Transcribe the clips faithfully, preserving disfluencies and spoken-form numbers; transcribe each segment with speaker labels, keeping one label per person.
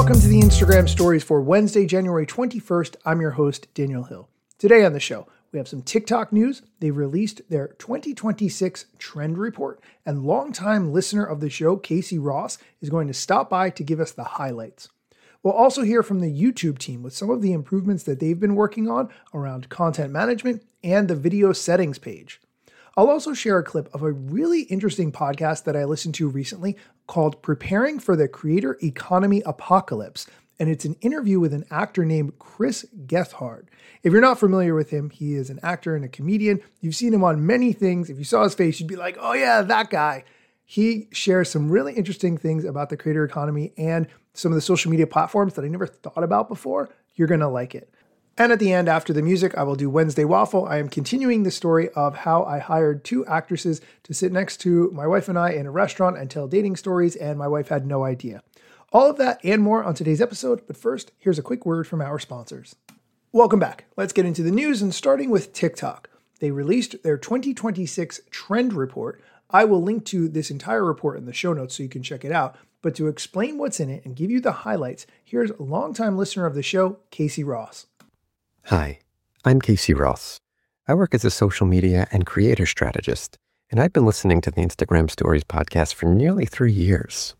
Speaker 1: Welcome to the Instagram stories for Wednesday, January twenty-first. I'm your host, Daniel Hill. Today on the show, we have some TikTok news. They've released their twenty twenty-six trend report, and longtime listener of the show, Casey Ross, is going to stop by to give us the highlights. We'll also hear from the YouTube team with some of the improvements that they've been working on around content management and the video settings page. I'll also share a clip of a really interesting podcast that I listened to recently called Preparing for the Creator Economy Apocalypse, and it's an interview with an actor named Chris Gethard. If you're not familiar with him, he is an actor and a comedian. You've seen him on many things. If you saw his face, you'd be like, oh yeah, that guy. He shares some really interesting things about the creator economy and some of the social media platforms that I never thought about before. You're going to like it. And at the end, after the music, I will do Wednesday Waffle. I am continuing the story of how I hired two actresses to sit next to my wife and I in a restaurant and tell dating stories, and my wife had no idea. All of that and more on today's episode, but first, here's a quick word from our sponsors. Welcome back. Let's get into the news, and starting with TikTok. They released their twenty twenty-six trend report. I will link to this entire report in the show notes so you can check it out. But to explain what's in it and give you the highlights, here's a longtime listener of the show, Casey Ross.
Speaker 2: Hi, I'm Casey Ross. I work as a social media and creator strategist, and I've been listening to the Instagram Stories podcast for nearly three years.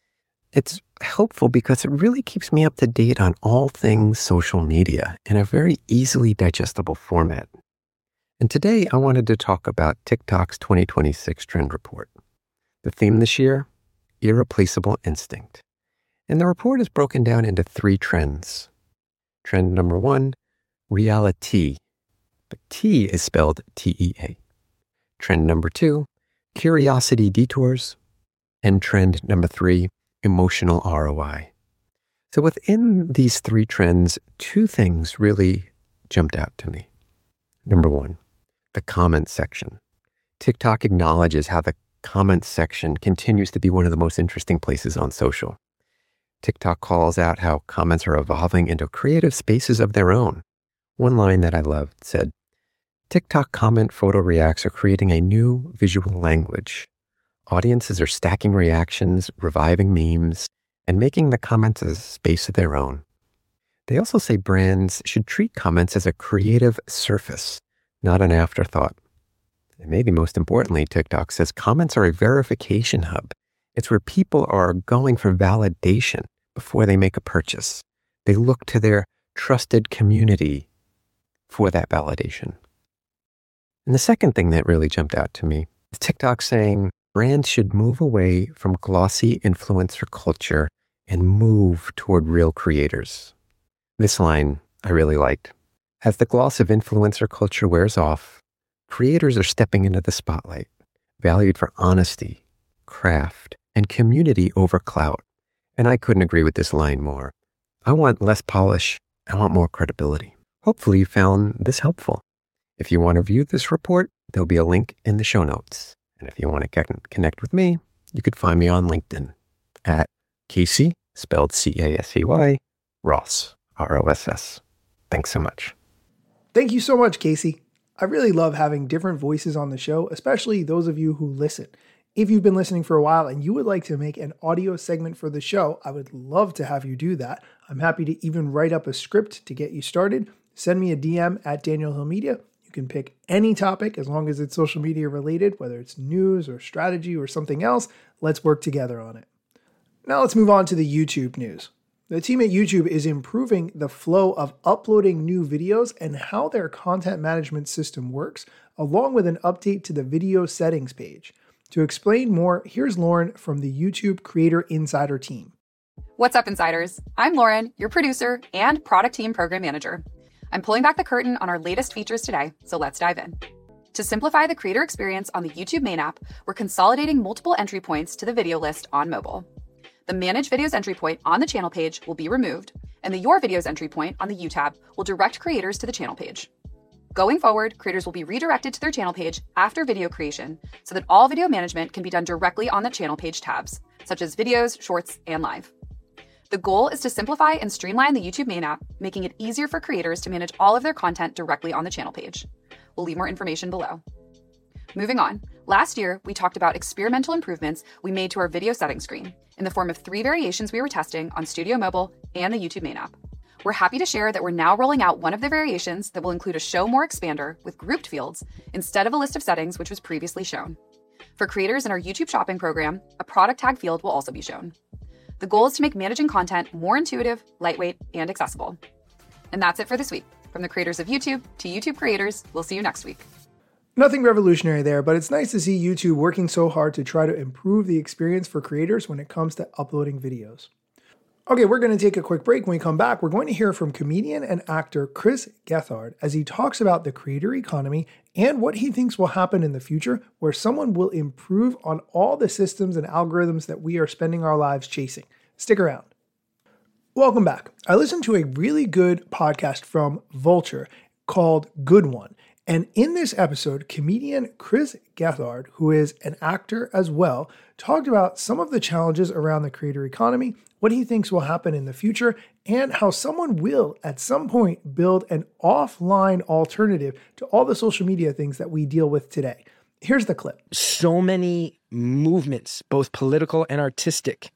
Speaker 2: It's helpful because it really keeps me up to date on all things social media in a very easily digestible format. And today I wanted to talk about TikTok's twenty twenty-six trend report. The theme this year, irreplaceable instinct. And the report is broken down into three trends. Trend number one, reality, but T is spelled T E A. Trend number two, curiosity detours. And trend number three, emotional R O I. So within these three trends, two things really jumped out to me. Number one, the comment section. TikTok acknowledges how the comment section continues to be one of the most interesting places on social. TikTok calls out how comments are evolving into creative spaces of their own. One line that I loved said, TikTok comment photo reacts are creating a new visual language. Audiences are stacking reactions, reviving memes, and making the comments a space of their own. They also say brands should treat comments as a creative surface, not an afterthought. And maybe most importantly, TikTok says comments are a verification hub. It's where people are going for validation before they make a purchase. They look to their trusted community for that validation. And the second thing that really jumped out to me is TikTok saying brands should move away from glossy influencer culture and move toward real creators. This line I really liked. As the gloss of influencer culture wears off, creators are stepping into the spotlight, valued for honesty, craft, and community over clout. And I couldn't agree with this line more. I want less polish. I want more credibility. Hopefully you found this helpful. If you want to view this report, there'll be a link in the show notes. And if you want to connect with me, you could find me on LinkedIn at Casey, spelled C A S E Y, Ross, R O S S. Thanks so much.
Speaker 1: Thank you so much, Casey. I really love having different voices on the show, especially those of you who listen. If you've been listening for a while and you would like to make an audio segment for the show, I would love to have you do that. I'm happy to even write up a script to get you started. Send me a D M at Daniel Hill Media. You can pick any topic as long as it's social media related, whether it's news or strategy or something else. Let's work together on it. Now let's move on to the YouTube news. The team at YouTube is improving the flow of uploading new videos and how their content management system works, along with an update to the video settings page. To explain more, here's Lauren from the YouTube Creator Insider team.
Speaker 3: What's up, Insiders? I'm Lauren, your producer and product team program manager. I'm pulling back the curtain on our latest features today, so let's dive in. To simplify the creator experience on the YouTube main app, we're consolidating multiple entry points to the video list on mobile. The Manage Videos entry point on the channel page will be removed, and the Your Videos entry point on the U tab will direct creators to the channel page. Going forward, creators will be redirected to their channel page after video creation so that all video management can be done directly on the channel page tabs, such as videos, shorts, and live. The goal is to simplify and streamline the YouTube main app, making it easier for creators to manage all of their content directly on the channel page. We'll leave more information below. Moving on, Last year, we talked about experimental improvements we made to our video settings screen in the form of three variations we were testing on Studio Mobile and the YouTube main app. We're happy to share that we're now rolling out one of the variations that will include a Show More expander with grouped fields instead of a list of settings which was previously shown. For creators in our YouTube shopping program, a product tag field will also be shown. The goal is to make managing content more intuitive, lightweight, and accessible. And that's it for this week. From the creators of YouTube to YouTube creators, we'll see you next week.
Speaker 1: Nothing revolutionary there, but it's nice to see YouTube working so hard to try to improve the experience for creators when it comes to uploading videos. Okay, we're going to take a quick break. When we come back, we're going to hear from comedian and actor Chris Gethard as he talks about the creator economy and what he thinks will happen in the future where someone will improve on all the systems and algorithms that we are spending our lives chasing. Stick around. Welcome back. I listened to a really good podcast from Vulture called Good One. And in this episode, comedian Chris Gethard, who is an actor as well, talked about some of the challenges around the creator economy, what he thinks will happen in the future, and how someone will, at some point, build an offline alternative to all the social media things that we deal with today. Here's the clip.
Speaker 4: So many movements, both political and artistic,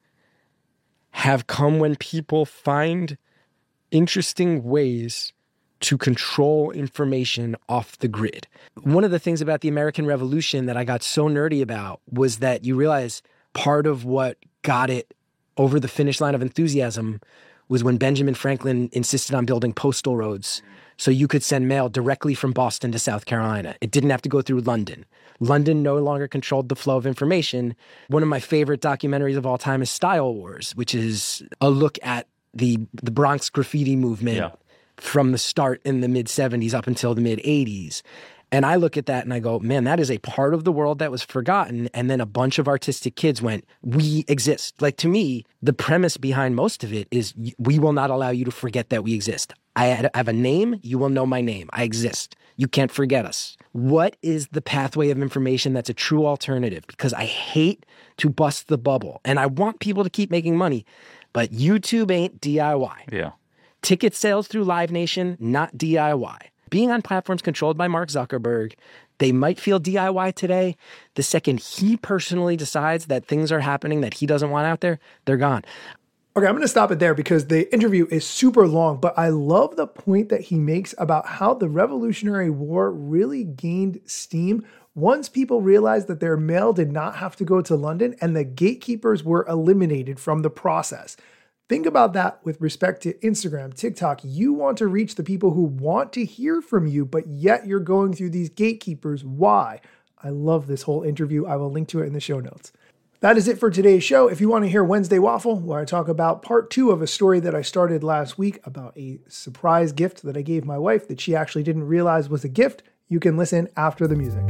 Speaker 4: have come when people find interesting ways to control information off the grid. One of the things about the American Revolution that I got so nerdy about was that you realize part of what got it over the finish line of enthusiasm was when Benjamin Franklin insisted on building postal roads so you could send mail directly from Boston to South Carolina. It didn't have to go through London. London no longer controlled the flow of information. One of my favorite documentaries of all time is Style Wars, which is a look at the, the Bronx graffiti movement. Yeah. From the start in the mid seventies up until the mid eighties. And I look at that and I go, man, that is a part of the world that was forgotten. And then a bunch of artistic kids went, we exist. Like, to me, the premise behind most of it is we will not allow you to forget that we exist. I have a name. You will know my name. I exist. You can't forget us. What is the pathway of information that's a true alternative? Because I hate to bust the bubble and I want people to keep making money, but YouTube ain't D I Y.
Speaker 5: Yeah.
Speaker 4: Ticket sales through Live Nation, not D I Y. Being on platforms controlled by Mark Zuckerberg, they might feel D I Y today. The second he personally decides that things are happening that he doesn't want out there, they're gone.
Speaker 1: Okay, I'm going to stop it there because the interview is super long, but I love the point that he makes about how the Revolutionary War really gained steam once people realized that their mail did not have to go to London and the gatekeepers were eliminated from the process. Think about that with respect to Instagram, TikTok. You want to reach the people who want to hear from you, but yet you're going through these gatekeepers. Why? I love this whole interview. I will link to it in the show notes. That is it for today's show. If you want to hear Wednesday Waffle, where I talk about part two of a story that I started last week about a surprise gift that I gave my wife that she actually didn't realize was a gift, you can listen after the music.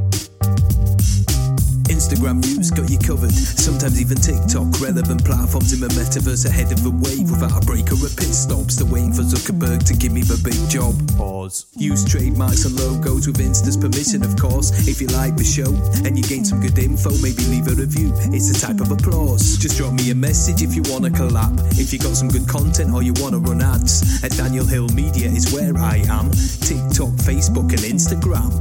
Speaker 6: Instagram news got you covered, sometimes even TikTok. Relevant platforms in the metaverse ahead of the wave without a break or a pit stop. Still waiting for Zuckerberg to give me the big job. Pause. Use trademarks and logos with Insta's permission, of course. If you like the show and you gain some good info, maybe leave a review. It's a type of applause. Just drop me a message if you want to collab. If you got some good content or you want to run ads, at Daniel Hill Media is where I am. TikTok, Facebook and Instagram.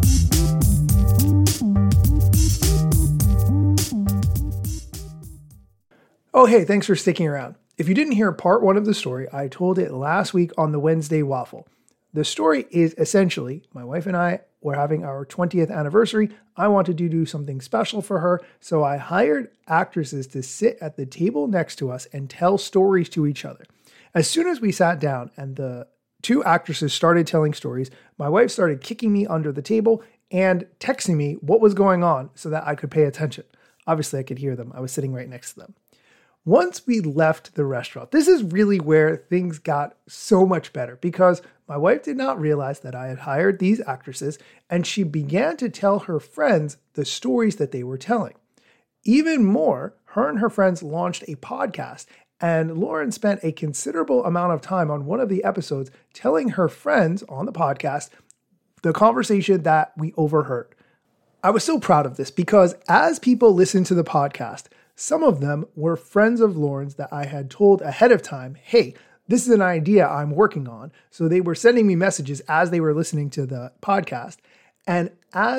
Speaker 1: Oh, hey, thanks for sticking around. If you didn't hear part one of the story, I told it last week on the Wednesday Waffle. The story is essentially, my wife and I were having our twentieth anniversary. I wanted to do something special for her, so I hired actresses to sit at the table next to us and tell stories to each other. As soon as we sat down and the two actresses started telling stories, my wife started kicking me under the table and texting me what was going on so that I could pay attention. Obviously, I could hear them. I was sitting right next to them. Once we left the restaurant, this is really where things got so much better because my wife did not realize that I had hired these actresses and she began to tell her friends the stories that they were telling. Even more, her and her friends launched a podcast and Lauren spent a considerable amount of time on one of the episodes telling her friends on the podcast the conversation that we overheard. I was so proud of this because as people listened to the podcast, some of them were friends of Lauren's that I had told ahead of time, hey, this is an idea I'm working on. So they were sending me messages as they were listening to the podcast. And as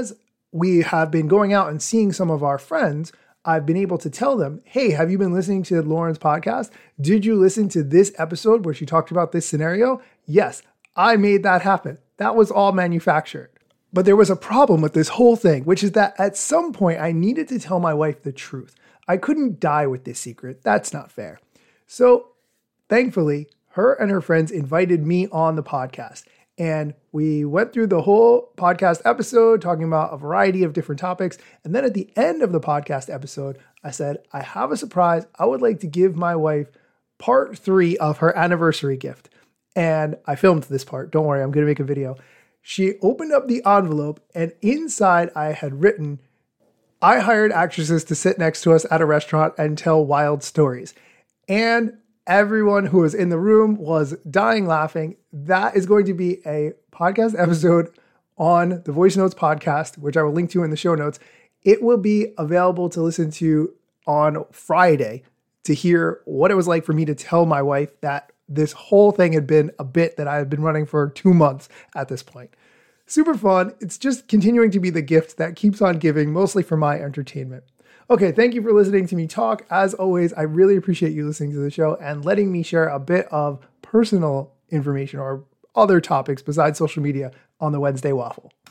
Speaker 1: we have been going out and seeing some of our friends, I've been able to tell them, hey, have you been listening to Lauren's podcast? Did you listen to this episode where she talked about this scenario? Yes, I made that happen. That was all manufactured. But there was a problem with this whole thing, which is that at some point I needed to tell my wife the truth. I couldn't die with this secret. That's not fair. So thankfully, her and her friends invited me on the podcast. And we went through the whole podcast episode talking about a variety of different topics. And then at the end of the podcast episode, I said, I have a surprise. I would like to give my wife part three of her anniversary gift. And I filmed this part. Don't worry, I'm going to make a video. She opened up the envelope, and inside I had written, I hired actresses to sit next to us at a restaurant and tell wild stories. And everyone who was in the room was dying laughing. That is going to be a podcast episode on the Voice Notes podcast, which I will link to in the show notes. It will be available to listen to on Friday to hear what it was like for me to tell my wife that this whole thing had been a bit that I had been running for two months at this point. Super fun. It's just continuing to be the gift that keeps on giving, mostly for my entertainment. Okay, thank you for listening to me talk. As always, I really appreciate you listening to the show and letting me share a bit of personal information or other topics besides social media on the Wednesday Waffle.